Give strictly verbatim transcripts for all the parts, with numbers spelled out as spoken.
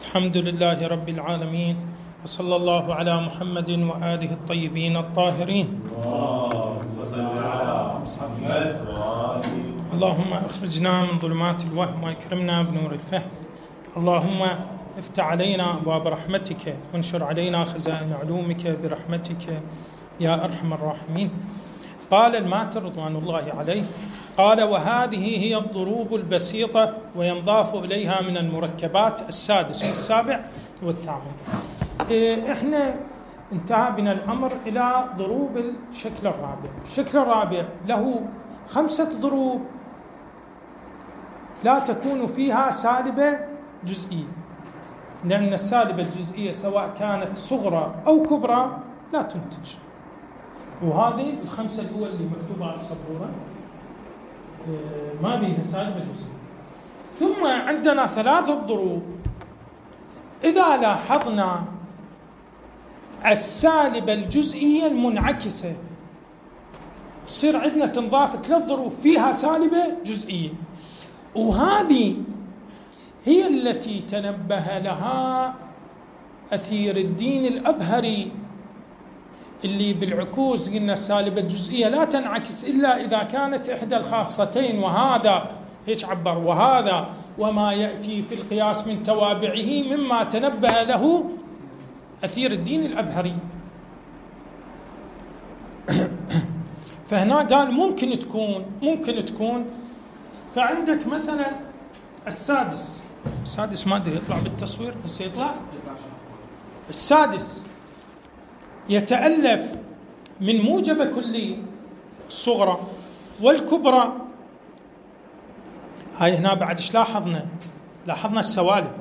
الحمد لله رب العالمين، وصلى الله على محمد وآله الطيبين الطاهرين. اللهم أخرجنا من ظلمات الوهم وأكرمنا بنور الفهم. اللهم افتح علينا أبواب رحمتك وانشر علينا خزائن علومك برحمتك يا أرحم الراحمين. قال الماتر رضوان الله عليه، قال: وهذه هي الضروب البسيطة وينضاف إليها من المركبات السادس والسابع والثامن. إحنا انتهى بنا الأمر إلى ضروب الشكل الرابع. الشكل الرابع له خمسة ضروب لا تكون فيها سالبة جزئية، لأن السالبة الجزئية سواء كانت صغرى أو كبرى لا تنتج. وهذه الخمسة الأول اللي مكتوبة على السبورة ما بيها سالبة جزئية. ثم عندنا ثلاثة ضروب إذا لاحظنا السالبة الجزئية المنعكسة تصير عندنا تنضاف ثلاث ضروب فيها سالبة جزئية، وهذه هي التي تنبه لها أثير الدين الأبهري اللي بالعكوس قلنا السالبة الجزئية لا تنعكس إلا إذا كانت إحدى الخاصتين، وهذا هيك عبر، وهذا وما يأتي في القياس من توابعه مما تنبه له أثير الدين الأبهري. فهنا قال ممكن تكون ممكن تكون فعندك مثلا السادس السادس ما أدري يطلع بالتصوير بس يطلع السادس يتألف من موجبة كلية الصغرى والكبرى. هاي هنا بعد ايش لاحظنا؟ لاحظنا السوالب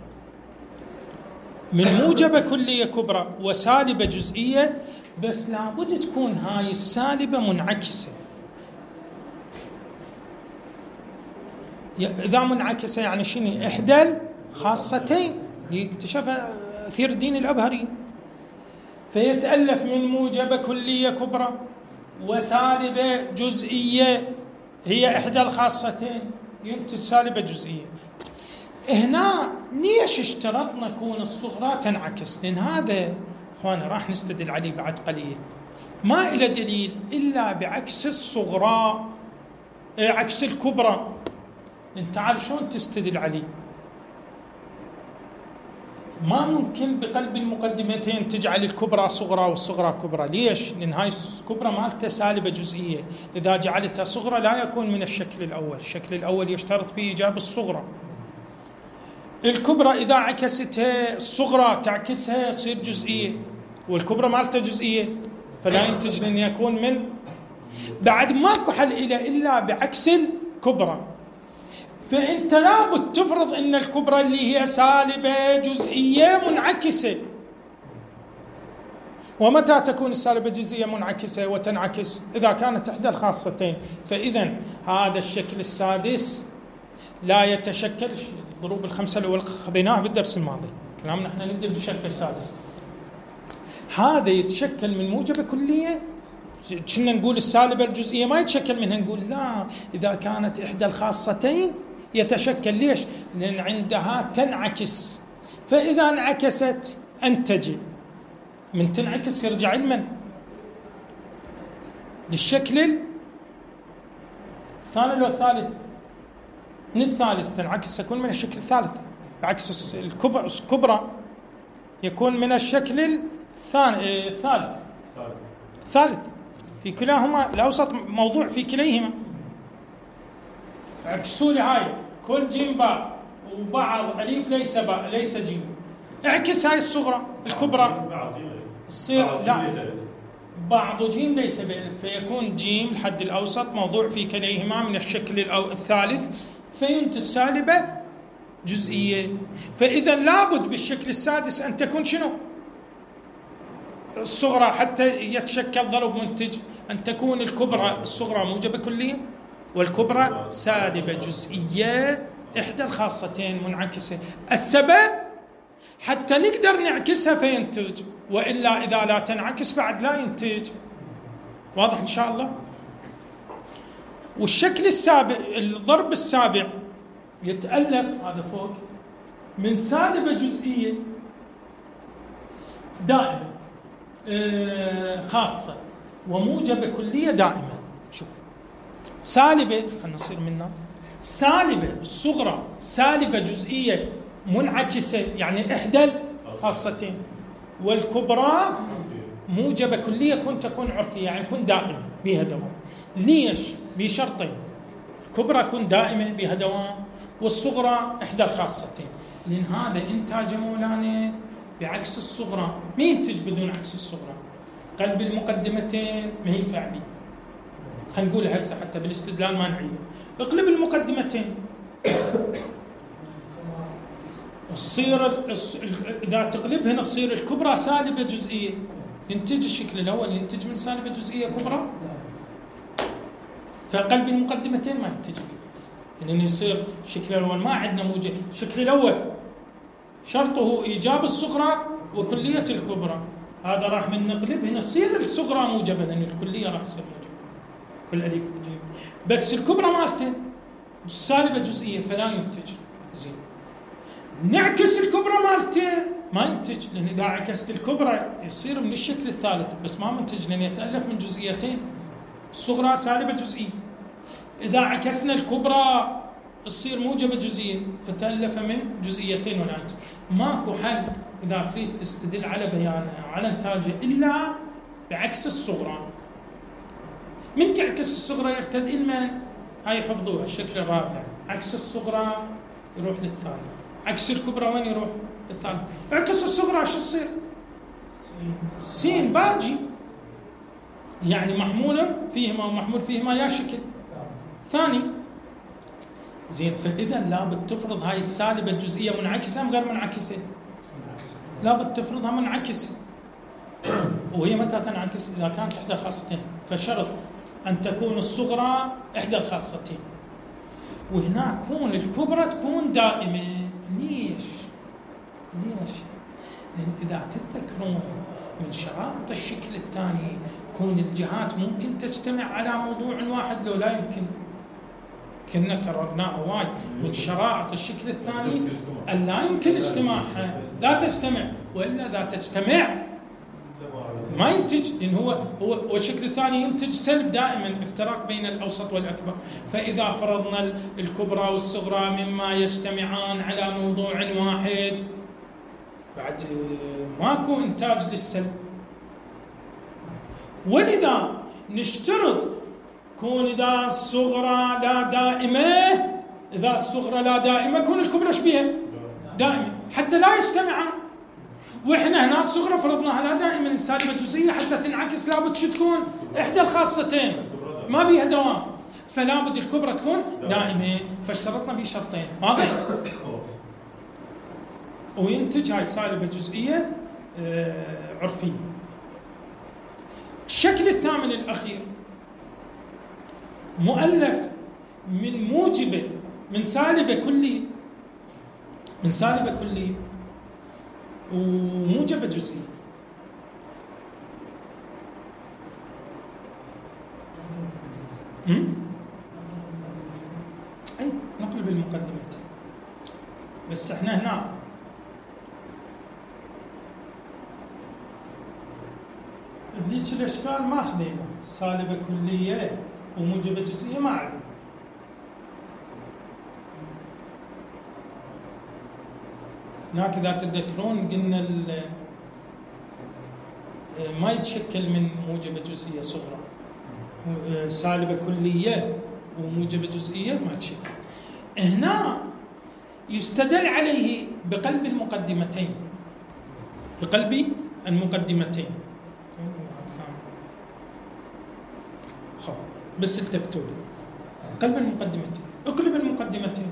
من موجبة كلية كبرى وسالبة جزئية، بس لابد تكون هاي السالبة منعكسة. إذا منعكسة يعني شنو؟ إحدى الخاصتين اللي اكتشفها أثير الدين الأبهري. فيتألف من موجبة كلية كبرى وسالبة جزئية هي إحدى الخاصتين ينتج سالبة جزئية. هنا ليش اشترطنا كون الصغرى تنعكس؟ لأن هذا أخوانا راح نستدل عليه بعد قليل ما إلى دليل إلا بعكس الصغرى عكس الكبرى. انت تعال شلون تستدل عليه؟ ما ممكن بقلب المقدمتين تجعل الكبرى صغرى والصغرى كبرى. ليش؟ لأن هاي الكبرى مالتها سالبة جزئية، إذا جعلتها صغرى لا يكون من الشكل الأول. الشكل الأول يشترط فيه إيجاب الصغرى. الكبرى إذا عكستها الصغرى تعكسها يصير جزئية، والكبرى مالتها جزئية فلا ينتج لأن يكون من بعد ماكو حل إلى إلا بعكس الكبرى. فأنت لابد تفرض أن الكبرى اللي هي سالبة جزئية منعكسة. ومتى تكون السالبة الجزئية منعكسة وتنعكس؟ إذا كانت إحدى الخاصتين. فإذا هذا الشكل السادس لا يتشكل. الضروب الخمسة الأول خذيناها بالدرس الماضي، كلامنا احنا نبدأ بالشكل السادس. هذا يتشكل من موجبة كلية. كنا نقول السالبة الجزئية ما يتشكل منها، نقول لا، إذا كانت إحدى الخاصتين يتشكل. ليش؟ لأن عندها تنعكس، فإذا انعكست أنتج. من تنعكس يرجع لمن؟ للشكل الثاني والثالث. من الثالث تنعكس يكون من الشكل الثالث، بعكس الكبرى يكون من الشكل الثاني الثالث الثالث في كلاهما. الأوسط موضوع في كليهما. اعكسوا لي هاي كل جيم باء وبعض أليف ليس باء ليس جيم. اعكس هاي الصغرى الكبرى تصير لا بعض جيم ليس بألف، فيكون جيم الحد الأوسط موضوع في كليهما من الشكل الثالث فينتج سالبة جزئية. فإذا لابد بالشكل السادس أن تكون شنو؟ الصغرى حتى يتشكل ضرب منتج، أن تكون الكبرى الصغرى موجبة كلية والكبرى سالبة جزئية إحدى الخاصتين منعكسة. السبب حتى نقدر نعكسها فينتج، وإلا إذا لا تنعكس بعد لا ينتج. واضح إن شاء الله؟ والشكل السابع الضرب السابع يتألف هذا فوق من سالبة جزئية دائمة آه خاصة وموجبة كلية دائمة. شوف سالبة، خلنا نصير منها سالبة الصغرى سالبة جزئية منعكسة يعني إحدى الخاصتين، والكبرى موجبة كلية كن تكون عرفية يعني كن دائمة بها دوام. ليش؟ بشرطين، الكبرى كن دائمة بها دوام والصغرى إحدى الخاصتين. لأن هذا إنتاج مولانا بعكس الصغرى. ما ينتج بدون عكس الصغرى. قلب المقدمتين ما ينفع بي. خلينا نقول هسه حتى بالاستدلال ما نعيده. اقلب المقدمتين تصير إذا تقلبهن تصير الكبرى سالبة جزئية، ينتج الشكل الأول ينتج من سالبة جزئية كبرى، فقلب المقدمتين ما ينتج لأنه يصير الشكل الأول ما عندنا موجب. الشكل الأول شرطه إيجاب الصغرى وكلية الكبرى، هذا راح من نقلب هنا تصير الصغرى موجبة لأن الكلية راح تصير موجبة كل ألف جيم، بس الكبرى مالته سالبة جزئية فلا ينتج. زين نعكس الكبرى مالته ما ينتج، لأن إذا عكست الكبرى يصير من الشكل الثالث بس ما منتج لأن يتألف من جزئيتين، الصغرى سالبة جزئية. إذا عكسنا الكبرى تصير موجبة جزئية فتألف من جزئيتين ولا ينتج. ماكو حل إذا تريد تستدل على بيانه على إنتاجه إلا بعكس الصغرى. من تعكس الصغرى يرتد إلمن؟ هاي حفظوها الشكل الرابع، عكس الصغرى يروح للثاني، عكس الكبرى وين يروح؟ للثالث. عكس الصغرى شو يصير؟ سين باجي يعني محمول فيهما ومحمول فيهما يا شكل ثاني. زين فإذا لابد تفرض هاي السالبة الجزئية منعكسة أم غير منعكسة؟ لابد تفرضها منعكسة. وهي متى تنعكس؟ إذا كانت إحدى الخاصتين، فشرط أن تكون الصغرى إحدى الخاصتين وهنا تكون الكبرى تكون دائمة. ليش؟ ليش؟ لأن إذا تتذكرون من شرائط الشكل الثاني كون الجهات ممكن تجتمع على موضوع واحد لو لا يمكن، كنا كررناه وايد من شرائط الشكل الثاني أن لا يمكن اجتماعها، لا تجتمع، وإلا لا تجتمع ما ينتج، لأن هو هو والشكل الثاني ينتج سلب دائما افتراق بين الأوسط والأكبر. فإذا فرضنا الكبرى والصغرى مما يجتمعان على موضوع واحد بعد ماكو إنتاج للسلب. ولذا نشترط كون إذا الصغرى لا دائمة، إذا الصغرى لا دائمة كون الكبرى شبيها دائمة حتى لا يجتمعان. وإحنا هنا الصغرى فرضناها لا دائما سالبة جزئية حتى تنعكس لابد شو تكون؟ إحدى الخاصتين ما بيها دوام، فلا بد الكبرى تكون دائمة، فاشترطنا به شرطين واضح؟ وينتج هاي سالبة جزئية آه عرفية. الشكل الثامن الأخير مؤلف من موجبة من سالبة كلية من سالبة كلية وموجبة جزئية. أي نقلب المقدمتين بس احنا هنا بذيك الاشكال ما اخذينا سالبة كلية وموجبة جزئية ما عندنا. هناك إذا تتذكرون قلنا ما يتشكل من موجبة جزئية صغرى، سالبة كلية وموجبة جزئية ما يتشكل. هنا يستدل عليه بقلب المقدمتين، بقلب المقدمتين. خلاص بس التفتوا لي قلب المقدمتين، اقلب المقدمتين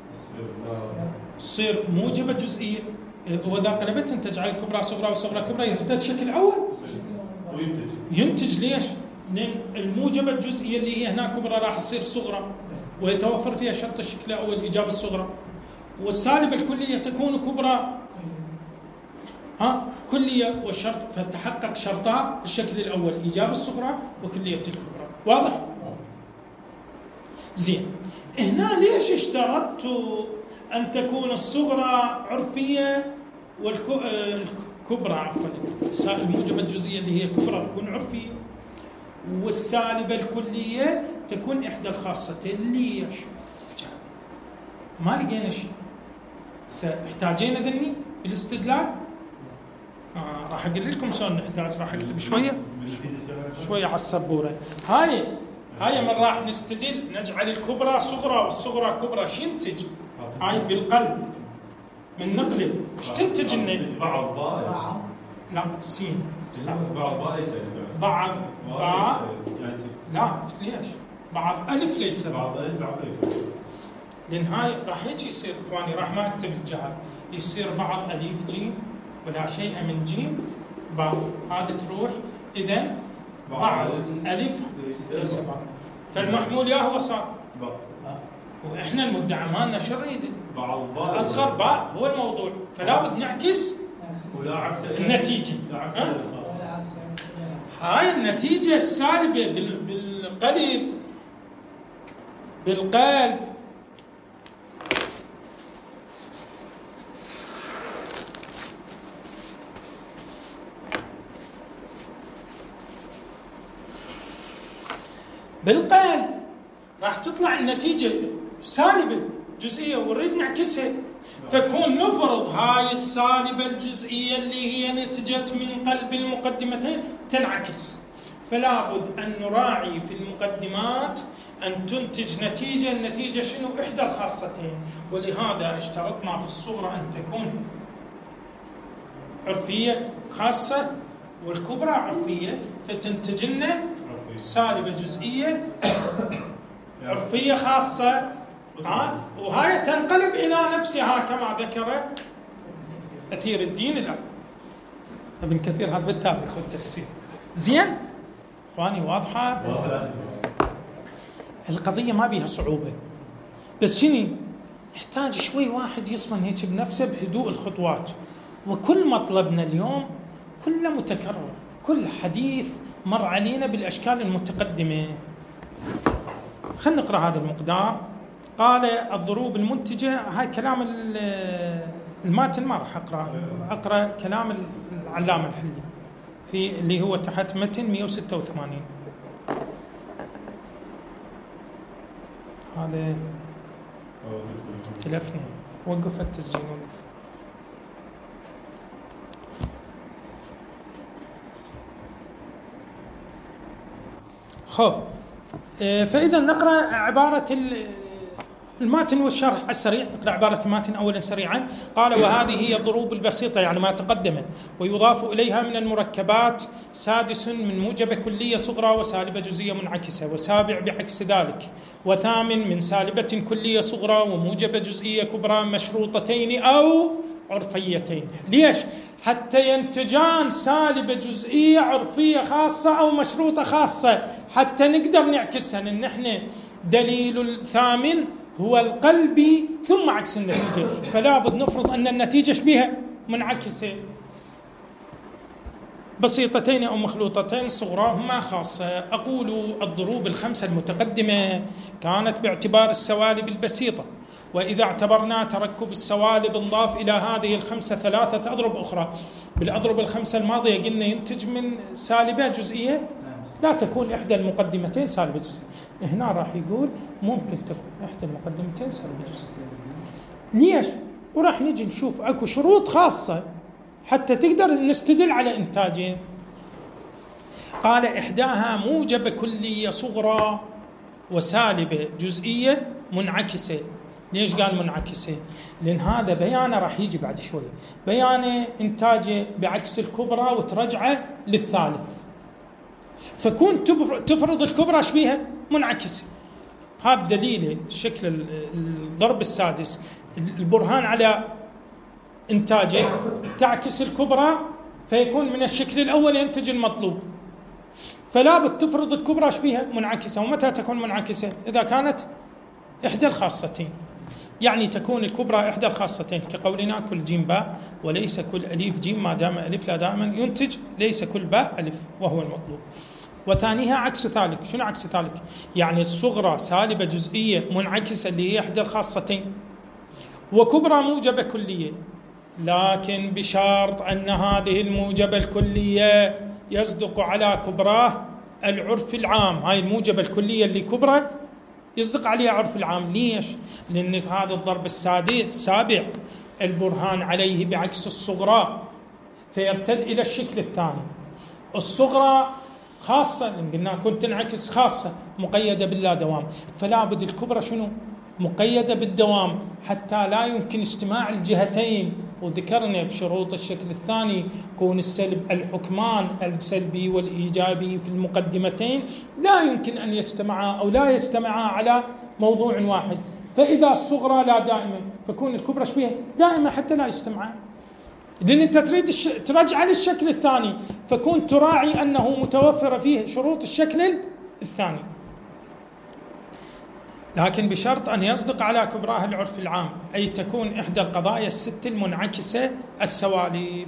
تصير موجبة جزئية، وإذا قلبتها تجعل الكبرى صغرى والصغرى كبرى يرتد شكل أول وينتج. ينتج ليش؟ لأن الموجبة الجزئية اللي هي هنا كبرى راح تصير صغرى ويتوفر فيها شرط الشكل الأول إيجاب الصغرى، والسالبة الكلية تكون كبرى ها كلية، والشرط فتحقق شرطا الشكل الأول إيجاب الصغرى وكلية الكبرى. واضح؟ زين هنا ليش اشترطت أن تكون الصغرى عرفية والكبرى عفوا الموجبة الجزئية اللي هي كبرى تكون عرفية، والسالبة الكلية تكون إحدى الخاصتين. ليش؟ ما لقينا شيء. احتاجينا ذني بالاستدلال؟ آه راح أقول لكم شلون نحتاج، راح أكتب شوية شوية على السبورة. هاي هاي من راح نستدل نجعل الكبرى صغرى والصغرى كبرى. شو ينتج؟ هاي بالقلب من نقلب ايش تنتج؟ لنا بعض باء لا سين بعض باء بعض باء لا ليش؟ بعض ألف ليس بعض ألف بعض ألف، لأن هاي راح هيك يصير إخواني، راح ما أكتب الجهل، يصير بعض ألف جيم ولا شيء من جيم باء، هذا تروح. إذن بعض ألف ليس باء، فالمحمول يا هو صار باء، وإحنا المدعى مالنا شو نريد؟ أصغر باء هو الموضوع، فلا بد نعكس النتيجة. هاي النتيجة السالبة بالقلب بالقلب بالقلب راح تطلع النتيجة سالبة جزئية ونريد نعكسها، فكون نفرض هاي السالبة الجزئية اللي هي نتجت من قلب المقدمتين تنعكس، فلا بد أن نراعي في المقدمات أن تنتج نتيجة. النتيجة شنو؟ إحدى الخاصتين، ولهذا اشترطنا في الصغرى أن تكون عرفية خاصة والكبرى عرفية، فتنتج لنا سالبة جزئية عرفية خاصة، ها؟ وهاي تنقلب إلى نفسها كما ذكر أثير الدين الآن ابن كثير، هذا بالتاريخ والتفسير. زين إخواني واضحة القضية، ما بيها صعوبة، بس شنو يحتاج شوي واحد يصمن هيك بنفسه بهدوء الخطوات. وكل مطلبنا اليوم كله متكرر، كل حديث مر علينا بالأشكال المتقدمة. خلينا نقرأ هذا المقدار. قال الضروب المنتجة، هاي كلام الماتن ما راح أقرأ، أقرأ كلام العلامة الحلي في اللي هو تحت متن مئة وستة وثمانين. هذا تلفني، وقف التسجيل وقف. خب، فإذا نقرأ عبارة الماتن والشرح السريع. نقرأ عبارة الماتن أولا سريعا. قال وهذه هي الضروب البسيطة، يعني ما تقدم، ويضاف إليها من المركبات سادس من موجبة كلية صغرى وسالبة جزئية منعكسة، وسابع بعكس ذلك، وثامن من سالبة كلية صغرى وموجبة جزئية كبرى مشروطتين أو عرفيتين. ليش؟ حتى ينتجان سالبة جزئية عرفية خاصة أو مشروطة خاصة، حتى نقدر نعكسها. إن إحنا دليل الثامن هو القلبي ثم عكس النتيجة، فلا بد نفرض أن النتيجة شبيهة منعكسة، بسيطتين أو مخلوطتين صغراهما خاصة. أقول الضروب الخمسة المتقدمة كانت باعتبار السوالب البسيطة، وإذا اعتبرنا تركب السوالب نضاف إلى هذه الخمسة ثلاثة أضرب أخرى. بالأضرب الخمسة الماضية قلنا ينتج من سالبة جزئية لا تكون إحدى المقدمتين سالبة جزئية. هنا راح يقول ممكن تكون إحدى المقدمتين سالبة جزئية. ليش؟ وراح نجي نشوف أكو شروط خاصة حتى تقدر نستدل على إنتاجين. قال إحداها موجب كلية صغرى وسالبة جزئية منعكسة. ليش قال منعكسة؟ لأن هذا بيانه راح يجي بعد شوي، بيانه إنتاجه بعكس الكبرى وترجعه للثالث، فكون تفرض الكبرى شبيها منعكسة. هذا دليل الشكل الضرب السادس، البرهان على إنتاجه تعكس الكبرى فيكون من الشكل الأول ينتج المطلوب، فلا بد تفرض الكبرى شبيها منعكسة. ومتى تكون منعكسة؟ إذا كانت إحدى الخاصتين، يعني تكون الكبرى إحدى الخاصتين، كقولنا كل جيم باء وليس كل ألف جيم، ما دام ألف لا دائما ينتج ليس كل باء ألف، وهو المطلوب. وثانيها عكس ذلك. شنو عكس ذلك؟ يعني الصغرى سالبة جزئية منعكسة اللي هي إحدى الخاصتين، وكبرى موجبة كلية، لكن بشرط أن هذه الموجبة الكلية يصدق على كبراه العرف العام. هاي الموجبة الكلية اللي كبرى يصدق عليها عرف العام. ليش؟ لأن في هذا الضرب السابع البرهان عليه بعكس الصغرى، فيرتد إلى الشكل الثاني. الصغرى خاصة، لأن قلنا كنت تنعكس خاصة مقيدة باللا دوام، فلا بد الكبرى شنو؟ مقيدة بالدوام، حتى لا يمكن اجتماع الجهتين. وذكرنا بشروط الشكل الثاني كون السلب الحكمان السلبي والإيجابي في المقدمتين لا يمكن أن يجتمعا أو لا يجتمعا على موضوع واحد. فإذا الصغرى لا دائمة فكون الكبرى شبيه دائمة حتى لا يجتمعا، لأن أنت تريد الش... ترجع للشكل الثاني، فكون تراعي أنه متوفر فيه شروط الشكل الثاني، لكن بشرط أن يصدق على كبراه العرف العام، أي تكون إحدى القضايا الست المنعكسة السواليب.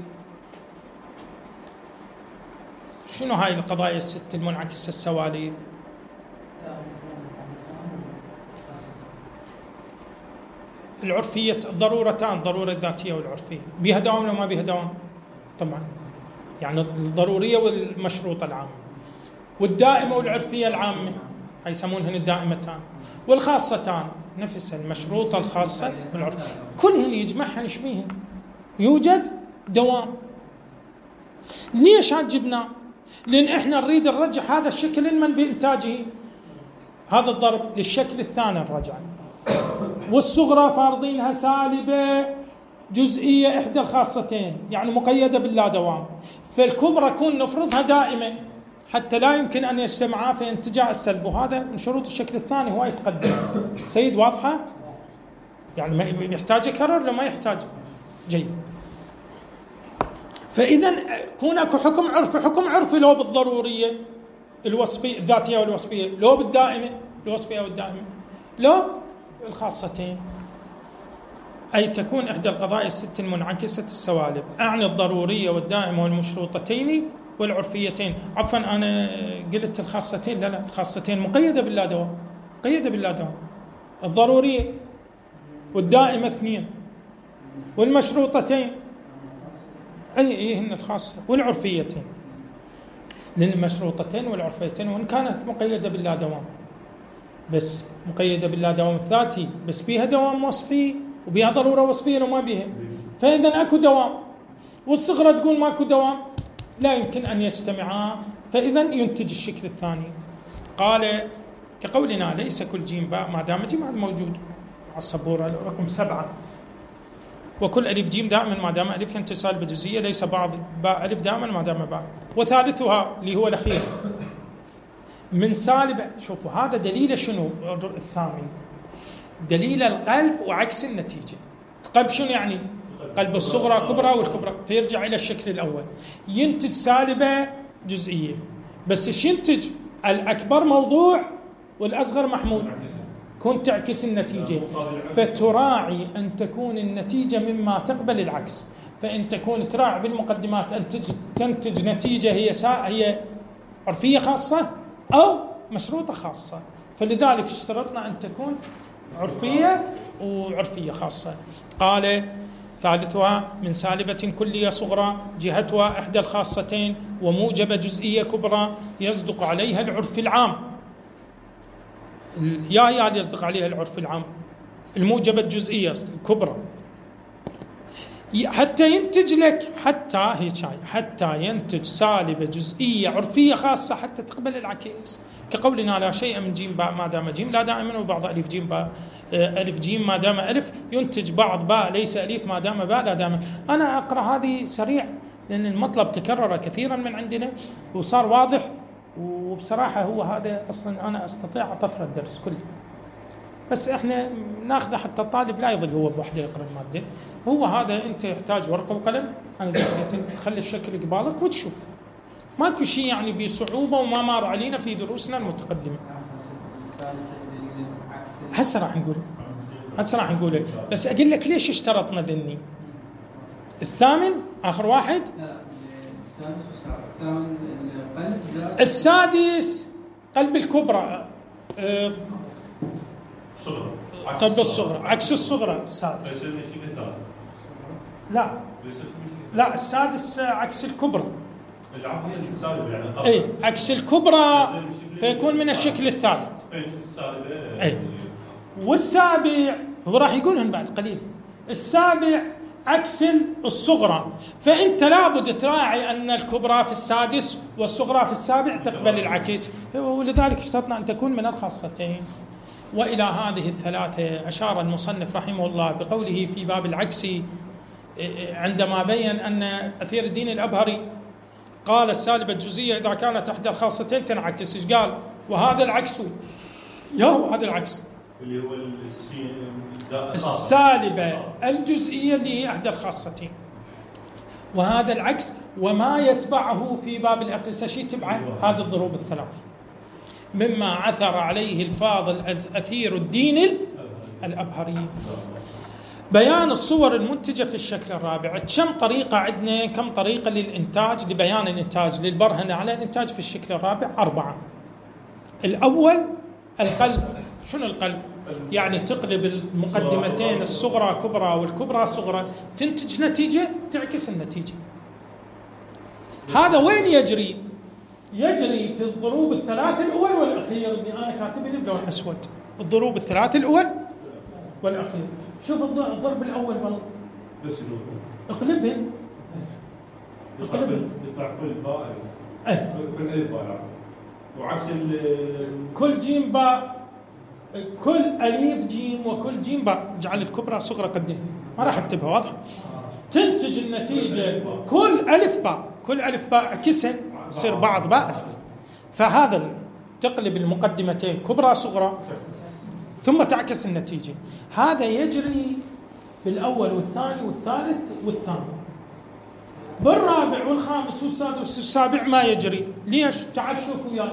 شنو هاي القضايا الست المنعكسة السواليب؟ العرفية الضرورتان، الضرورة الذاتية والعرفية، بها دوام ولا ما بها دوام؟ طبعا، يعني الضرورية والمشروطة العامة، والدائمة والعرفية العامة هاي يسمونهن الدائمتان، والخاصتان نفس المشروطة الخاصة والعرف، كلهن يجمعهن يشبيهن يوجد دوام. ليش هاد جبناه؟ لأن إحنا نريد نرجع هذا الشكل المن بإنتاجه، هذا الضرب للشكل الثاني الرجع. والصغرى فارضينها سالبة جزئية إحدى الخاصتين، يعني مقيدة باللا دوام، فالكبرى كون نفرضها دائمة حتى لا يمكن أن يجتمعا فينتجع السلب، وهذا من شروط الشكل الثاني هو يتقدم. سيد واضحة؟ يعني ما يحتاج يكرر لو ما يحتاج. جيد. فإذا كون اكو حكم عرفي، حكم عرفي لو بالضرورية الوصفية الذاتية والوصفية، لو بالدائمة الوصفية والدائمة، لو الخاصتين، أي تكون إحدى القضايا الست المنعكسة السوالب، أعني الضرورية والدائمة والمشروطتين والعرفيتين. عفوا أنا قلت الخاصتين، لا لا الخاصتين مقيدة باللا دوام، مقيدة باللا دوام. الضرورية والدائمة اثنين، والمشروطتين أي أي هن الخاصة، والعرفيتين، لأن المشروطتين والعرفيتين وإن كانت مقيدة باللا دوام، بس مقيدة باللا دوام الذاتي، بس بيها دوام وصفي وبيها ضرورة وصفية لو ما بيها، فإذا أكو دوام. والصغرى تقول ماكو دوام، لا يمكن أن يجتمعا، فإذا ينتج الشكل الثاني. قال كقولنا ليس كل جيم باء ما دام جيم، هذا موجود على السبورة رقم سبعة. وكل ألف جيم دائما ما دام ألف ينتج سالبة جزئية، ليس بعض باء ألف دائما ما دام باء. وثالثها اللي هو الأخير من سالبة. شوفوا هذا دليل شنو الثامن؟ دليل القلب وعكس النتيجة. القلب شنو يعني؟ قلب الصغرى كبرى والكبرى، فيرجع إلى الشكل الأول، ينتج سالبة جزئية، بس ايش ينتج؟ الأكبر موضوع والأصغر محمول، كنت تعكس النتيجة، فتراعي أن تكون النتيجة مما تقبل العكس. فإن تكون تراعي بالمقدمات أن تنتج نتيجة هي هي عرفية خاصة أو مشروطة خاصة، فلذلك اشترطنا أن تكون عرفية وعرفية خاصة. قال ثالثها من سالبة كلية صغرى جهتها إحدى الخاصتين وموجبة جزئية كبرى يصدق عليها العرف العام. يا يا يصدق عليها العرف العام الموجبة الجزئية الكبرى، حتى ينتج لك حتى هي شاي حتى ينتج سالبة جزئية عرفية خاصة حتى تقبل العكس. كقولنا لا شيء من جيم باء ما دام جيم لا دائما، وبعض ألف جيم باء ألف جيم ما دام ألف ينتج بعض باء ليس ألف ما دام باء لا دائما. أنا أقرأ هذه سريع لأن المطلب تكرر كثيرا من عندنا وصار واضح، وبصراحة هو هذا أصلا أنا أستطيع أطفر الدرس كله، بس إحنا ناخذه حتى الطالب لا يظل هو بوحده يقرأ المادة. هو هذا أنت يحتاج ورقة وقلم، أنا درسيتين تخلي الشكل قبالك وتشوف، ماكو شيء يعني بصعوبة وما مر علينا في دروسنا المتقدمة. هسه راح نقول هسه راح نقول بس أقول لك ليش اشترطنا ذني. الثامن آخر واحد، السادس قلب الكبرى قلب الصغرى عكس الصغرى السادس. فيصير من الشكل الثالث. لا فيصير من الشكل لا السادس عكس الكبرى. العفو هي السالبة يعني. اي عكس الكبرى فيكون من الشكل الثالث. السالبة. اي والسابع هو راح يقولهن بعد قليل. السابع عكس الصغرى، فانت لابد تراعي ان الكبرى في السادس والصغرى في السابع تقبل العكس، ولذلك اشترطنا ان تكون من الخاصتين. والى هذه الثلاثه اشار المصنف رحمه الله بقوله في باب العكس عندما بين ان اثير الدين الابهري قال السالبه الجزئيه اذا كانت احدى الخاصتين تنعكس، ايش قال؟ وهذا العكس يا هو هذا العكس اللي هو السالبة الجزئية اللي هي إحدى الخاصتين، وهذا العكس. وما يتبعه في باب الأقيسة شيء تبعه هذه الضروب الثلاث، مما عثر عليه الفاضل أثير الدين الأبهري. بيان الصور المنتجة في الشكل الرابع. كم طريقة عندنا؟ كم طريقة للإنتاج، لبيان الإنتاج، للبرهنة على الإنتاج في الشكل الرابع؟ أربعة. الأول القلب. شنو القلب؟ يعني تقلب المقدمتين الصغرى كبرى والكبرى صغرى تنتج نتيجة تعكس النتيجة. هذا وين يجري؟ يجري في الضروب الثلاث الأول والأخير اللي أنا كاتبه بلون أسود. الضروب الثلاث الأول والأخير. شوف الضرب الأول بل اقلبهم اقلبهم يطلع كل باء ايه كل ألف باء وعكس كل جيم باء كل أليف جيم وكل جيم باء. اجعل الكبرى صغرى قدام، ما راح اكتبها واضح. تنتج النتيجة كل ألف باء، كل ألف باء عكسها يصير بعض باء ألف. فهذا تقلب المقدمتين كبرى صغرى ثم تعكس النتيجة. هذا يجري بالأول والثاني والثالث والثاني. بالرابع والخامس والسادس والسابع ما يجري. ليش؟ تعال شوف وياي.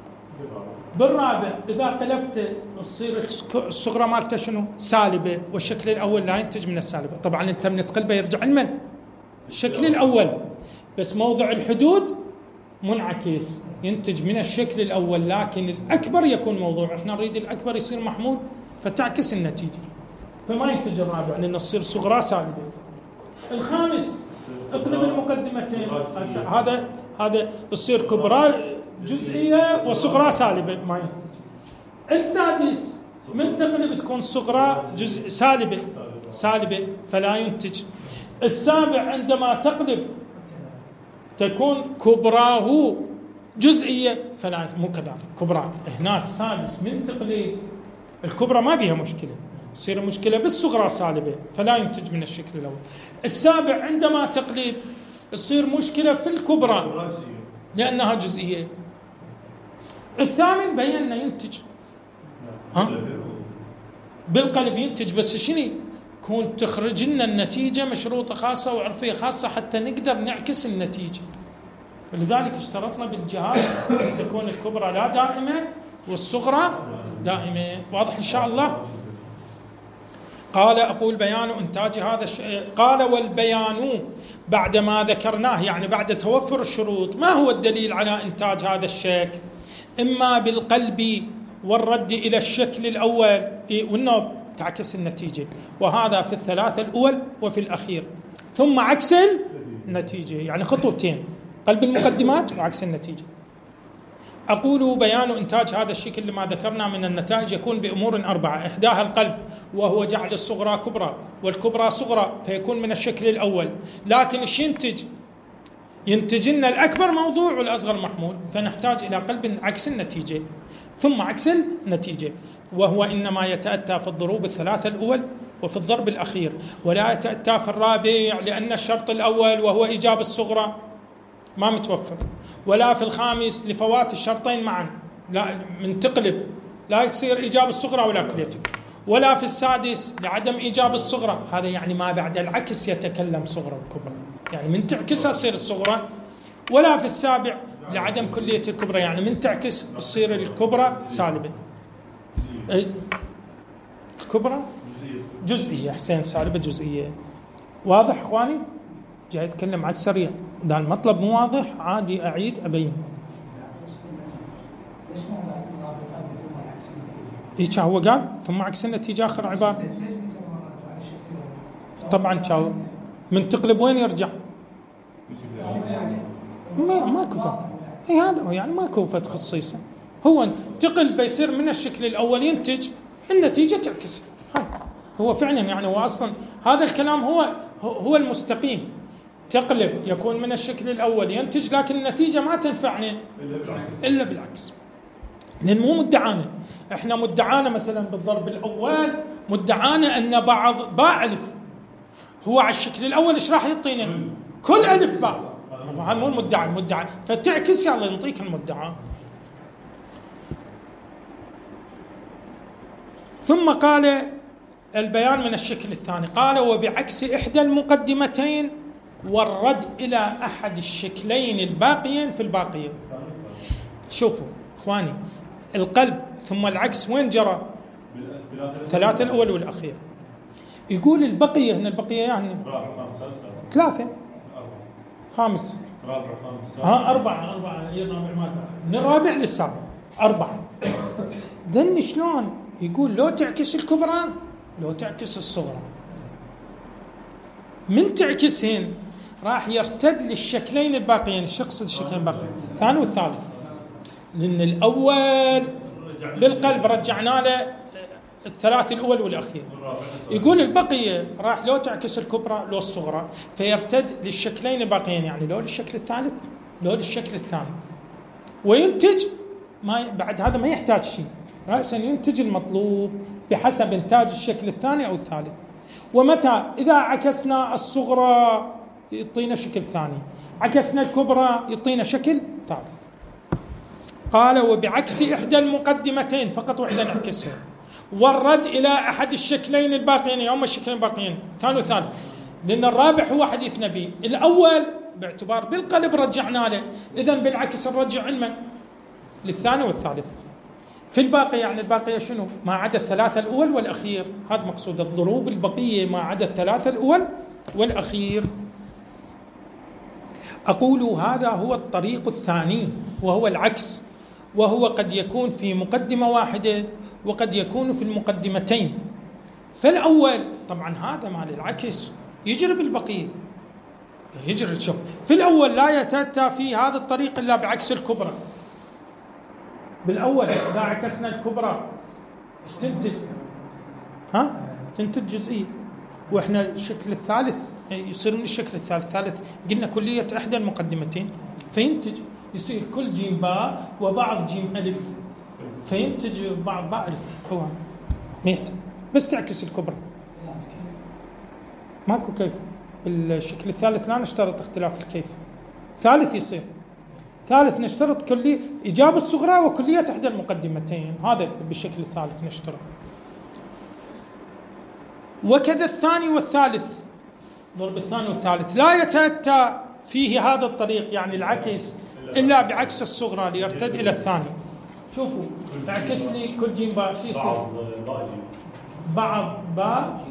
بالرابع إذا قلبت تصير الصغرى مالته شنو؟ سالبة، والشكل الأول لا ينتج من السالبة. طبعا أنت من تقلبه يرجع لمن؟ الشكل الأول، بس موضع الحدود منعكس ينتج من الشكل الأول، لكن الأكبر يكون موضوع. إحنا نريد الأكبر يصير محمول فتعكس النتيجة، فما ينتج الرابع لأن تصير صغرى سالبة. الخامس اقلب المقدمتين، هذا هذا تصير كبرى جزئية وصغرى سالبة ما ينتج. السادس من تقلب تكون صغرى جزء سالبة سالبة فلا ينتج. السابع عندما تقلب تكون كبراه جزئية فلا ينتج. مو كذلك كبرى. هنا السادس من تقلب الكبرى ما بيها مشكلة، تصير مشكلة بالصغرى سالبة فلا ينتج من الشكل الأول. السابع عندما تقلب تصير مشكلة في الكبرى لأنها جزئية. الثامن بينا ينتج ها بالقلب ينتج، بس شنو كون تخرج لنا النتيجة مشروطة خاصة وعرفية خاصة حتى نقدر نعكس النتيجة. ولذلك اشترطنا بالجهاز تكون الكبرى لا دائمة والصغرى دائمة. واضح إن شاء الله؟ قال أقول بيان إنتاج هذا الشيء. قال والبيان بعد ما ذكرناه، يعني بعد توفر الشروط. ما هو الدليل على إنتاج هذا الشكل؟ إما بالقلب والرد إلى الشكل الأول والنوب تعكس النتيجة، وهذا في الثلاثة الأول وفي الأخير، ثم عكس النتيجة، يعني خطوتين: قلب المقدمات وعكس النتيجة. أقول بيان إنتاج هذا الشكل لما ذكرنا من النتائج يكون بأمور أربعة: إحداها القلب، وهو جعل الصغرى كبرى والكبرى صغرى، فيكون من الشكل الأول. لكن إيش ينتج؟ ينتج لنا الأكبر موضوع والأصغر محمول، فنحتاج إلى قلب عكس النتيجة ثم عكس النتيجة، وهو إنما يتأتى في الضروب الثلاثة الأول وفي الضرب الأخير، ولا يتأتى في الرابع لأن الشرط الأول وهو إيجاب الصغرى ما متوفر، ولا في الخامس لفوات الشرطين معا، لا من تقلب لا يصير إيجاب الصغرى ولا كليته، ولا في السادس لعدم إيجاب الصغرى، هذا يعني ما بعد العكس يتكلم صغرى وكبرى، يعني من تعكسها تصير الصغرى، ولا في السابع لعدم كلية الكبرى، يعني من تعكس تصير الكبرى سالبة. الكبرى جزئية، حسين سالبة جزئية. واضح إخواني؟ جاي أتكلم على السريع، إذا المطلب مو واضح عادي أعيد أبين. هيك هو قال ثم عكس النتيجة آخر عبارة. طبعا كاو من تقلب وين يرجع؟ ما ماكو فرق. اي هذا هو يعني ماكو فد خصيصة. هو تقلب بيصير من الشكل الأول ينتج النتيجة تعكس. هاي هو فعلا يعني هو أصلا هذا الكلام هو هو المستقيم. تقلب يكون من الشكل الأول ينتج لكن النتيجة ما تنفعنا إلا بالعكس. لأن مو مدعانا، إحنا مدعانا مثلا بالضرب الأول مدعانا أن بعض باء ألف هو على الشكل الأول إيش راح يعطينا؟ كل ألف باء. هذا مو المدعى، المدعى فتعكس يلا ينطيك المدعى. ثم قال البيان من الشكل الثاني، قال وبعكس إحدى المقدمتين والرد إلى أحد الشكلين الباقيين في الباقية. شوفوا إخواني القلب ثم العكس وين جرى؟ ثلاثة الأول والأخير. يقول البقية هنا البقية يعني ثلاثة خامس ها أربعة أربعة الرابع ما تأخذ من الرابع للسابع أربعة. ذن شلون؟ يقول لو تعكس الكبرى لو تعكس الصغرى. من تعكسهن راح يرتد للشكلين الباقيين. الشخص الشكلين الباقيين الثاني والثالث. لأن الأول بالقلب رجعنا له الثلاث الأول والأخير. يقول البقية راح لو تعكس الكبرى لو الصغرى فيرتد للشكلين الباقيين يعني لو للشكل الثالث لو للشكل الثاني وينتج ما بعد هذا ما يحتاج شيء رأسا ينتج المطلوب بحسب إنتاج الشكل الثاني أو الثالث. ومتى إذا عكسنا الصغرى يعطينا شكل ثاني عكسنا الكبرى يعطينا شكل ثالث. قال وبعكس إحدى المقدمتين فقط وحدة نعكسها والرد إلى أحد الشكلين الباقيين هم الشكلين الباقيين ثاني وثالث. لأن الرابع هو حديث نبي الأول باعتبار بالقلب رجعنا له إذن بالعكس نرجع علما للثاني والثالث. في الباقي يعني الباقية شنو؟ ما عدا الثلاثة الأول والأخير. هذا مقصود الضروب البقية ما عدا الثلاثة الأول والأخير. أقول هذا هو الطريق الثاني وهو العكس وهو قد يكون في مقدمة واحدة وقد يكون في المقدمتين. فالأول طبعا هذا مال العكس يجري بالبقية يجري شوف في الأول لا يتأتى في هذا الطريق إلا بعكس الكبرى. بالأول إذا عكسنا الكبرى ايش تنتج؟ ها؟ تنتج جزئية. وإحنا الشكل الثالث يصير من الشكل الثالث الثالث قلنا كلية إحدى المقدمتين فينتج يصير كل جيم باء وبعض جيم ألف فينتج بعض باء ألف. هو ما يحتاج بس تعكس الكبرى ماكو كيف. بالشكل الثالث لا نشترط اختلاف الكيف. ثالث يصير ثالث نشترط كلية إجابة الصغرى وكلية إحدى المقدمتين. هذا بالشكل الثالث نشترط. وكذا الثاني والثالث ضرب الثاني والثالث لا يتأتى فيه هذا الطريق يعني العكس إلا بعكس الصغرى ليرتد إلى الثاني. شوفوا اعكس لي كل جيم باء شو يصير؟ بعض باء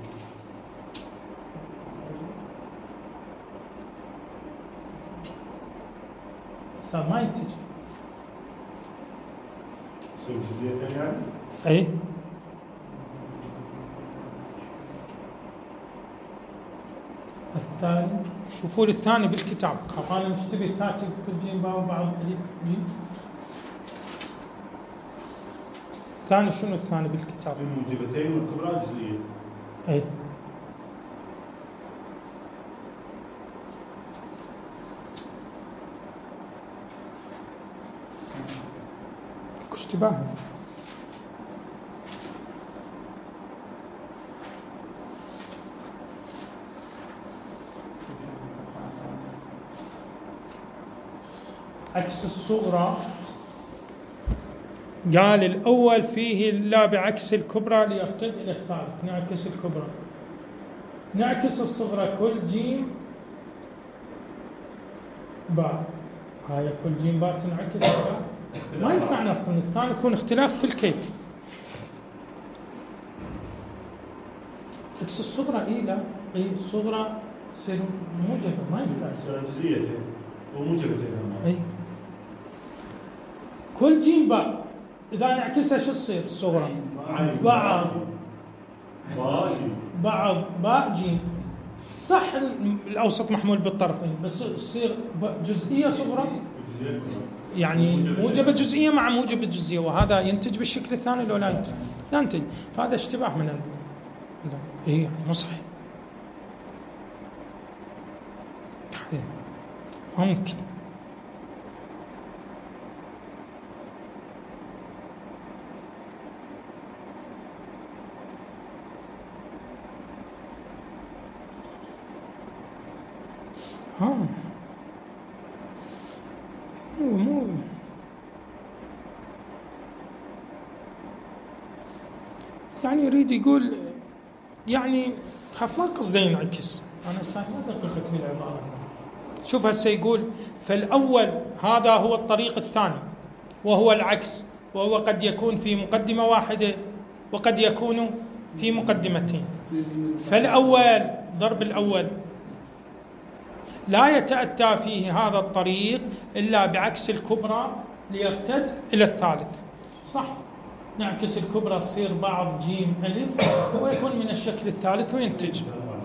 صار ما ينتج. سوي جزئية ثانية يعني؟ أي الثاني شوفوا الثاني بالكتاب أنا مش تبي كاتب كل جيم باء وبعض ألف جيم. الثاني شنو الثاني بالكتاب؟ الموجبتين والكبرى جزئية. أي اشتباه. عكس الصغرى قال الأول فيه لا بعكس الكبرى ليرتد إلى الثالث. نعكس الكبرى نعكس الصغرى كل جيم باء. هاي كل جيم باء تنعكس باء ما ينفعنا أصلا. الثاني يكون اختلاف في الكيف. عكس الصغرى إيه لا إيه الصغرى تصير موجبة ما ينفع. جزئيتين وموجبتين. أي كل جيم باء إذا نعكسها شو تصير الصغرى؟ عين. بعض باء جيم. بعض باء جيم. صح الأوسط محمول بالطرفين، بس تصير جزئية صغرى، يعني موجبة جزئية مع موجبة جزئية، وهذا ينتج بالشكل الثاني لو لا ينتج؟ لا ينتج. فهذا اشتباه من ال... إيه مو صحيح. ممكن ها مو مو يعني يريد يقول يعني خاف ما قصده ينعكس. أنا ساعات ما دققت في العبارة. شوف هسه يقول فالأول هذا هو الطريق الثاني وهو العكس، وهو قد يكون في مقدمة واحدة وقد يكون في مقدمتين. فالأول ضرب الأول لا يتأتى فيه هذا الطريق إلا بعكس الكبرى ليرتد إلى الثالث. صح، نعكس الكبرى تصير بعض جيم ألف ويكون من الشكل الثالث وينتج.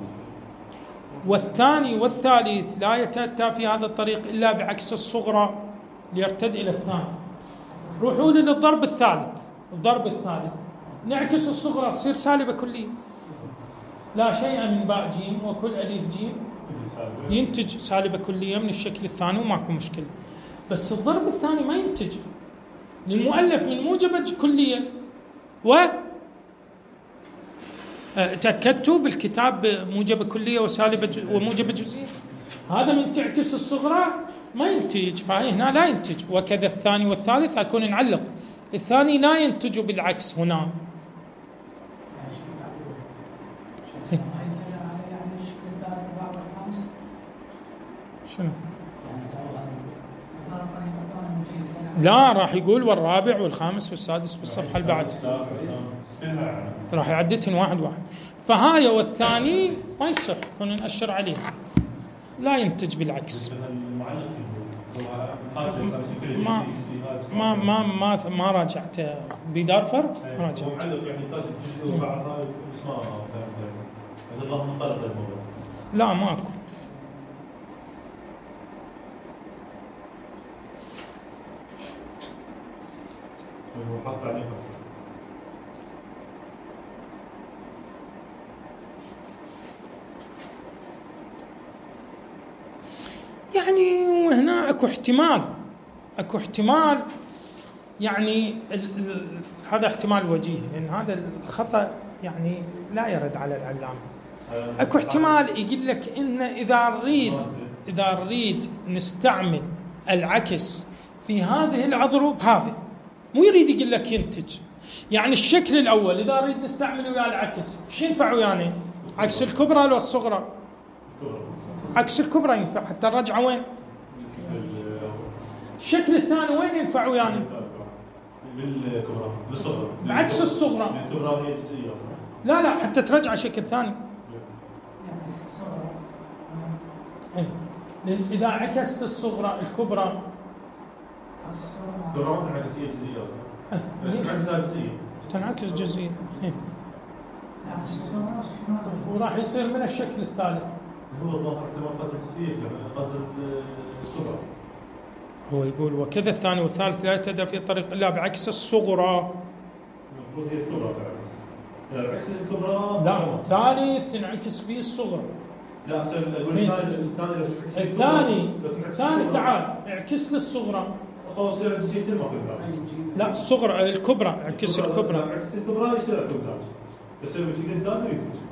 والثاني والثالث لا يتأتى في هذا الطريق إلا بعكس الصغرى ليرتد إلى الثاني. روحوا لي للضرب الثالث. الضرب الثالث نعكس الصغرى تصير سالبة كلية، لا شيء من باء جيم وكل ألف جيم ينتج سالبة كلية من الشكل الثاني وماكو مشكلة. بس الضرب الثاني ما ينتج، للمؤلف من موجبة كلية، و تأكدتوا بالكتاب موجبة كلية وسالبة وموجبة جزئية. هذا من تعكس الصغرى ما ينتج، فهنا لا ينتج. وكذا الثاني والثالث أكون نعلق، الثاني لا ينتج بالعكس هنا. شنو؟ لا راح يقول والرابع والخامس والسادس بالصفحة اللي بعد، راح يعدتهم واحد واحد. فهاي والثاني ما يصح كنا نأشر عليه، لا ينتج بالعكس. ما ما ما ما ما راجعت بدارفر، ما راجعت. لا ماكو. يعني وهنا اكو احتمال اكو احتمال يعني ال ال هذا احتمال وجيه، لان هذا الخطأ يعني لا يرد على العلامة. اكو احتمال يقول لك ان اذا نريد اذا نريد نستعمل العكس في هذه العضروب هذه، مو يريد يقول لك ينتج. يعني الشكل الاول اذا نريد نستعمل وياه العكس، شو ينفع ويانا؟ عكس الكبرى لو الصغرى؟ عكس الكبرى ينفع. حتى الرجعه وين؟ الشكل الثاني وين ينفع ويانا؟ بالكبرى بالصغرى، بعكس الصغرى. الكبرى هي جزئية. لا لا حتى ترجع شكل ثاني. إذا عكست الصغرى الكبرى الكبرى تنعكس هي جزئية. تنعكس جزئية. تنعكس جزئية. وراح يصير من الشكل الثالث. هو الظاهر احتمال قصد الجزئية، قصد الصغرى. هو يقول وكذا الثاني والثالث لا يتأتى في الطريق إلا بعكس الصغرى. المفروض هي الكبرى تعكس. لا عكس الكبرى. لا الثالث تنعكس فيه الصغرى. لا أقول الثاني الثاني الثاني تعال اعكس للصغرى. خلاص يصير جزئيتين ما كنتاج. لا الصغرى الكبرى اعكس الكبرى. عكس الكبرى يصير كنتاج. يصير بشكل ثاني ينتج.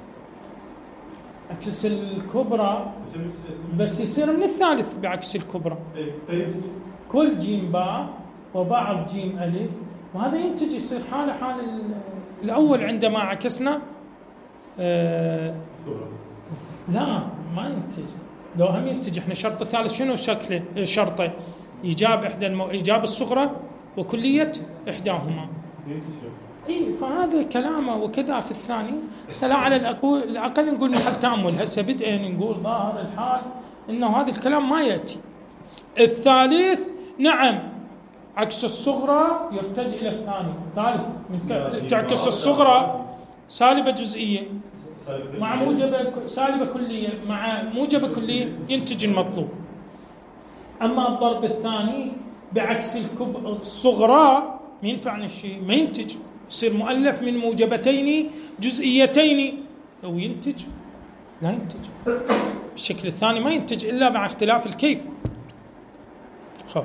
عكس الكبرى بس يصير من الثالث بعكس الكبرى. كل جيم باء وبعض جيم ألف، وهذا ينتج يصير حالة حال الأول عندما عكسنا. آه لا ما ينتج. لو هم ينتج احنا شرط الثالث شنو شكله؟ شرطه إيجاب إحدى المو... إيجاب الصغرى وكلية إحداهما. اي فهذا كلامه. وكذا في الثاني سلا على الأقل, الأقل نقول محل تأمل. هسه بدءا نقول ظاهر الحال إنه هذا الكلام ما يأتي. الثالث نعم عكس الصغرى يرتد إلى الثاني. ثالث من تعكس الصغرى سالبة جزئية مع موجبة سالبة كلية مع موجبة كلية ينتج المطلوب. أما الضرب الثاني بعكس الصغرى ما ينفعنا الشيء، ما ينتج، يصير مؤلف من موجبتين جزئيتين أو ينتج لا ينتج. الشكل الثاني ما ينتج إلا مع اختلاف الكيف. خب.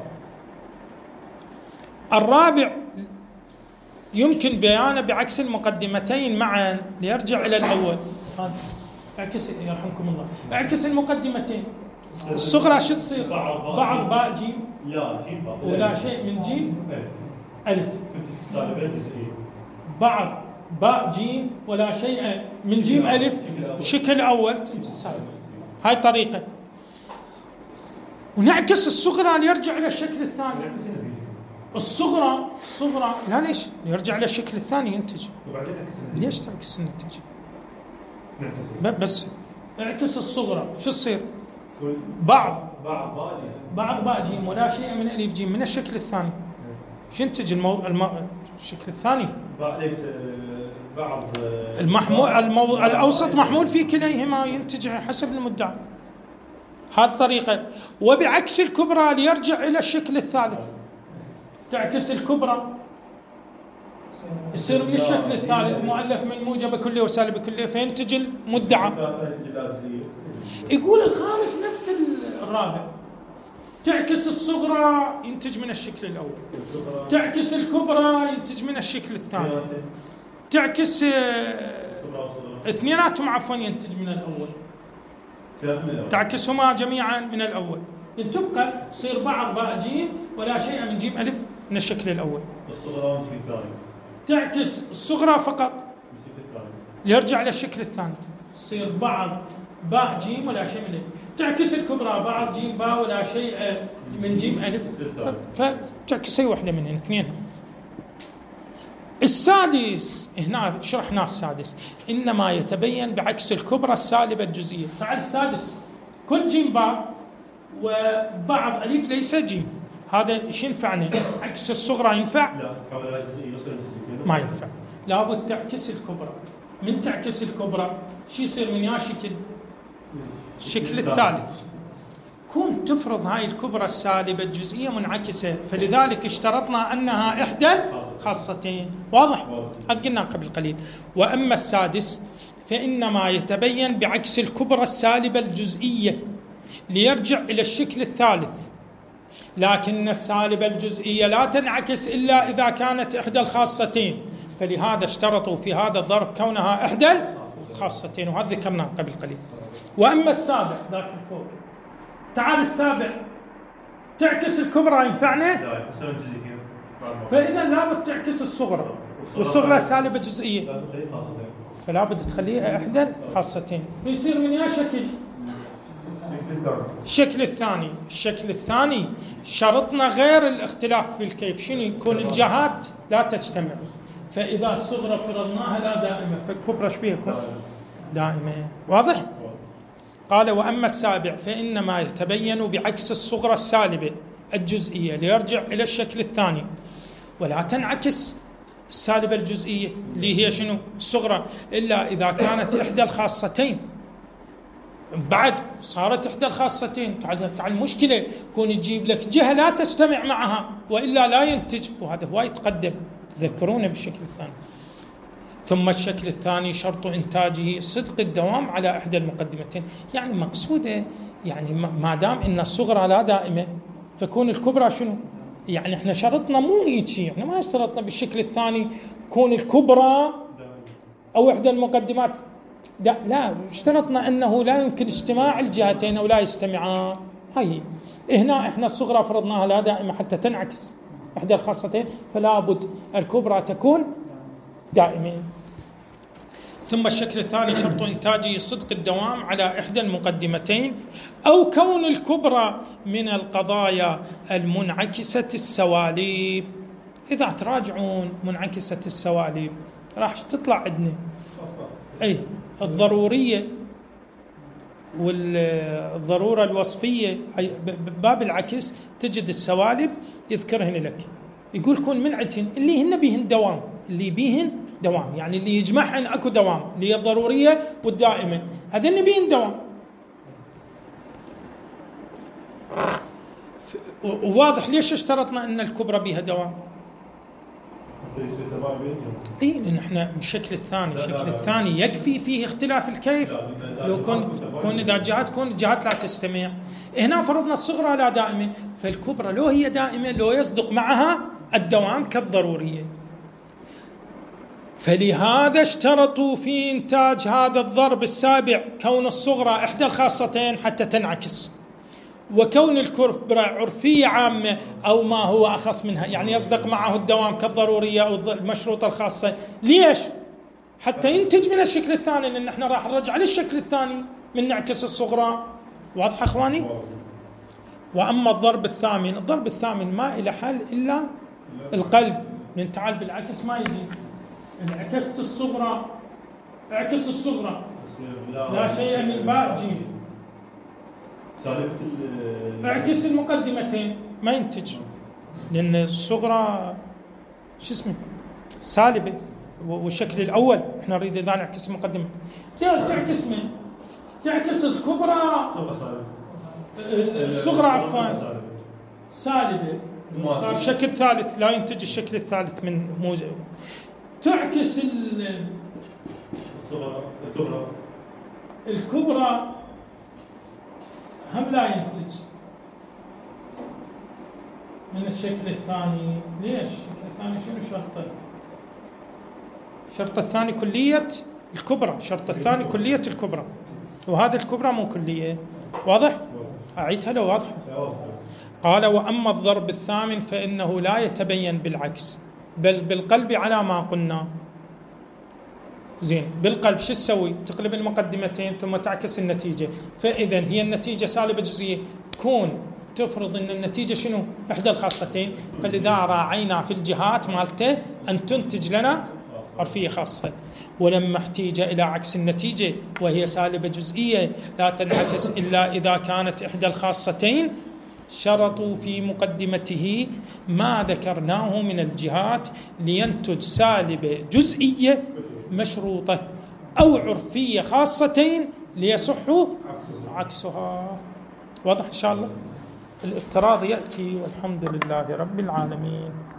الرابع يمكن بيانه بعكس المقدمتين معا ليرجع إلى الأول. هذا اعكس يرحمكم الله، اعكس المقدمتين. الصغرى شو تصير؟ بعض باء جيم ولا شيء من جيم ألف. بعض باء جيم ولا شيء من جيم ألف شكل أول تنتج سالب. هاي طريقة. ونعكس الصغرى ليرجع إلى الشكل الثاني. الصغرى الصغرى لا ليش يرجع إلى الشكل الثاني ينتج. ليش تعكس النتيجة؟ بس اعكس الصغرى شو تصير؟ بعض بعض باء جيم ولا شيء من ألف جيم من الشكل الثاني. شو ينتج المو... المو... الشكل الثاني؟ ليس بعض المحمول المو... الأوسط محمول في كليهما ينتج حسب المدعى. هذه طريقة. وبعكس الكبرى ليرجع إلى الشكل الثالث. تعكس الكبرى يصير من الشكل الثالث مؤلف من موجب كلية وسالب كلية فينتج المدعى. يقول الخامس نفس الرابع. تعكس الصغرى ينتج من الشكل الأول، تعكس الكبرى ينتج من الشكل الثاني، تعكس اثنيناتهم عفوا ينتج من الأول، تعكسهما جميعا من الأول. تبقى تصير بعض باء جيم ولا شيء من جيم ألف من الشكل الأول. تعكس الصغرى فقط يرجع للشكل الثاني، تصير بعض باء جيم ولا شيء من ألف. تعكس الكبرى بعض جيم باء ولا شيء من جيم ألف، فتعكس أي واحدة منهن اثنين. السادس هنا شرحنا السادس إنما يتبين بعكس الكبرى السالبة الجزئية. تعال السادس كل جيم باء وبعض ألف ليس جيم، هذا ايش ينفعنا؟ عكس الصغرى ينفع؟ لا ما ينفع، لابد تعكس الكبرى. من تعكس الكبرى شو يصير من يا شكل؟ الشكل الثالث. كون تفرض هاي الكبرى السالبة الجزئية منعكسة، فلذلك اشترطنا أنها إحدى الخاصتين. واضح؟ هذا قلنا قبل قليل. وأما السادس فإنما يتبين بعكس الكبرى السالبة الجزئية ليرجع إلى الشكل الثالث، لكن السالبة الجزئية لا تنعكس إلا إذا كانت إحدى الخاصتين، فلهذا اشترطوا في هذا الضرب كونها إحدى الخاصتين، وهذا ذكرناه قبل قليل. وأما السابع ذاك الفوق، تعال السابع تعكس الكبرى ينفعنا؟ فإذا لابد تعكس الصغرى، والصغرى سالبة جزئية، فلا بد تخليها إحدى الخاصتين، فيصير من يا شكل؟ الشكل الثاني. الشكل الثاني شرطنا غير الاختلاف في الكيف، شنو يكون؟ الجهات لا تجتمع، فإذا الصغرى فرضناها لا دائمة، فالكبرى شبيه دائمة. واضح؟ قال وأما السابع فإنما يتبين بعكس الصغرى السالبة الجزئية ليرجع إلى الشكل الثاني، ولا تنعكس السالبة الجزئية اللي هي شنو؟ الصغرى، إلا إذا كانت إحدى الخاصتين. بعد صارت إحدى الخاصتين، تعال المشكلة كون يجيب لك جهة لا تجتمع معها وإلا لا ينتج، وهذا هو يتقدم تذكرونه بالشكل الثاني. ثم الشكل الثاني شرط إنتاجه صدق الدوام على إحدى المقدمتين. يعني مقصودة يعني ما دام إن الصغرى لا دائمة فكون الكبرى شنو؟ يعني إحنا شرطنا مو هيك، إحنا ما اشترطنا بالشكل الثاني كون الكبرى أو إحدى المقدمات، لا, لا اشترطنا أنه لا يمكن اجتماع الجهتين أو لا يجتمعان. هاي هنا إحنا الصغرى فرضناها لا دائمة حتى تنعكس إحدى الخاصتين، فلا بد الكبرى تكون دائمة. ثم الشكل الثاني شرط إنتاجه صدق الدوام على إحدى المقدمتين أو كون الكبرى من القضايا المنعكسة السواليب. إذا تراجعون منعكسة السواليب راح تطلع عندنا أي الضرورية والضرورة الوصفية، باب العكس تجد السوالب يذكرهن لك يقول كون منعتهن اللي هن بيهن دوام، اللي بيهن دوام يعني اللي يجمعهن اكو دوام، اللي هي الضروريه والدائمه، هذين بيهن دوام. وواضح ليش اشترطنا ان الكبرى بها دوام؟ اي لان احنا بالشكل الثاني، الشكل الثاني يكفي فيه اختلاف الكيف، لو كون كون اذا جهات كون الجهات لا تجتمع. هنا فرضنا الصغرى لا دائمه، فالكبرى لو هي دائمه لو يصدق معها الدوام كالضروريه. فلهذا اشترطوا في انتاج هذا الضرب السابع كون الصغرى احدى الخاصتين حتى تنعكس، وكون الكبرى عرفية عامة أو ما هو أخص منها، يعني يصدق معه الدوام كالضرورية أو المشروطة الخاصة. ليش؟ حتى ينتج من الشكل الثاني، لأن احنا راح نرجع للشكل الثاني من نعكس الصغرى. واضح أخواني؟ وأما الضرب الثامن، الضرب الثامن ما إلى حل إلا القلب، من تعال بالعكس ما يجي. انعكست الصغرى، اعكس الصغرى لا شيء من باء جيم، اعكس المقدمتين ما ينتج، لأن الصغرى شو اسمه سالبة، والشكل الأول احنا نريد إذا نعكس المقدمة. تعكس من؟ تعكس الكبرى الصغرى عفوا سالبة، صار شكل ثالث لا ينتج الشكل الثالث من موجب. تعكس الصغرى الكبرى الكبرى هم لا ينتج من الشكل الثاني. ليش؟ الشكل الثاني شنو شرطه؟ شرط الثاني كلية الكبرى، شرط الثاني كلية الكبرى، وهذا الكبرى مو كلية. واضح؟ أعيدها لو واضحة. قال وأما الضرب الثامن فإنه لا يتبين بالعكس بل بالقلب على ما قلنا. زين، بالقلب شو تسوي؟ تقلب المقدمتين ثم تعكس النتيجة، فإذا هي النتيجة سالبة جزئية، تكون تفرض أن النتيجة شنو؟ إحدى الخاصتين، فلذا راعينا في الجهات مالته أن تنتج لنا عرفية خاصة. ولما احتيج إلى عكس النتيجة وهي سالبة جزئية لا تنعكس إلا إذا كانت إحدى الخاصتين، شرطوا في مقدمته ما ذكرناه من الجهات لينتج سالبة جزئية مشروطة أو عرفية خاصتين ليصح عكسها. واضح إن شاء الله؟ الافتراض يأتي والحمد لله رب العالمين.